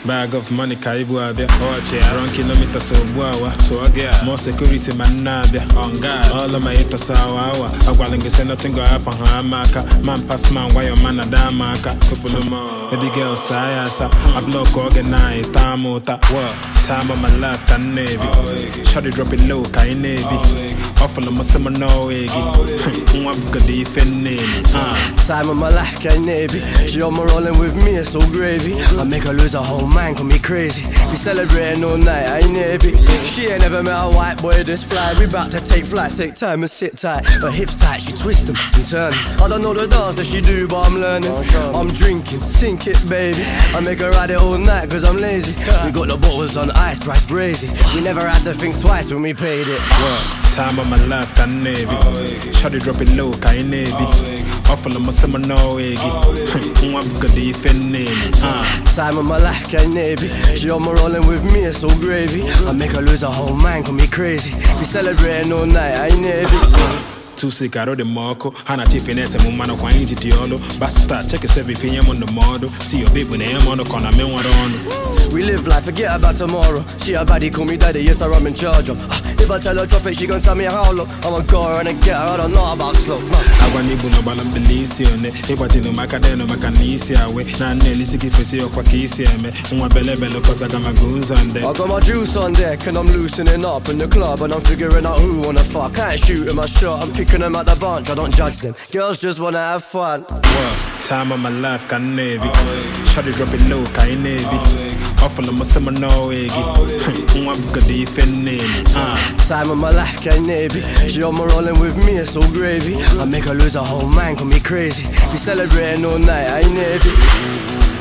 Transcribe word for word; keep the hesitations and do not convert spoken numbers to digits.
Bag of money kaibu abia. Oche, around kilometers so buawa. So again, more security man nabia. On God, all of my haters awa awa. Agwalinga say nothing go happen hamaka. Man pass man, why your man a damaka. Couple of more, baby girl sayasa. I block organize, tamota. What? Time of my life, can navy. Shawty drop it low, can navy. Awful of my summer no eggy. One good defend name. Time of my life, can navy. She on my rolling with me, it's so gravy. I make her lose her whole mind, call me crazy. We celebrating all night, I ain't navy. She ain't never met a white boy this fly. We bout to take flight, take time and sit tight. Her hips tight, she twist them and turn. I don't know the dance that she do, but I'm learning. I'm drinking, sink it, baby. I make her ride it all night, cause I'm lazy. We got the bottles on ice, price brazy. We never had to think twice when we paid it. Time of my life, can navy. Shawty drop it low, can navy. Awful of my summer no eggy. One good defend name. Time of my life, can navy. She on my rolling with me, it's so gravy. I make her lose her whole mind, call me crazy. We celebrating all night, I ain't navy. Too sick out of the marco. Hana finesse and woman of quine tiolo. Basta, check yourself if I'm on the model. See your baby when I'm on the corner, man, what on. We live life, forget about tomorrow. She a baddie, call me daddy, yes, I'm in charge of. If I tell her drop it, she gon' tell me how low. I'ma go her and get her, I don't know about slow. I want to know about Belisione. If I tell you my cadena, my canisia way. Now, Nelly, sick if I see your quackisia, me. Uma belle belle, cause I got my goons on there. I got my juice on deck and I'm loosening up in the club. And I'm figuring out who wanna fuck. I ain't shooting my shot, I'm picking them out the bunch, I don't judge them. Girls just wanna have fun. What? Time of my life, can navy. Shawty drop it low, can navy. Awful of my summer no eggy. One good defend name. Time of my life, can navy. She on my rolling with me, it's so gravy. I make her lose her whole mind, call me crazy. We celebrating all night, I ain't navy.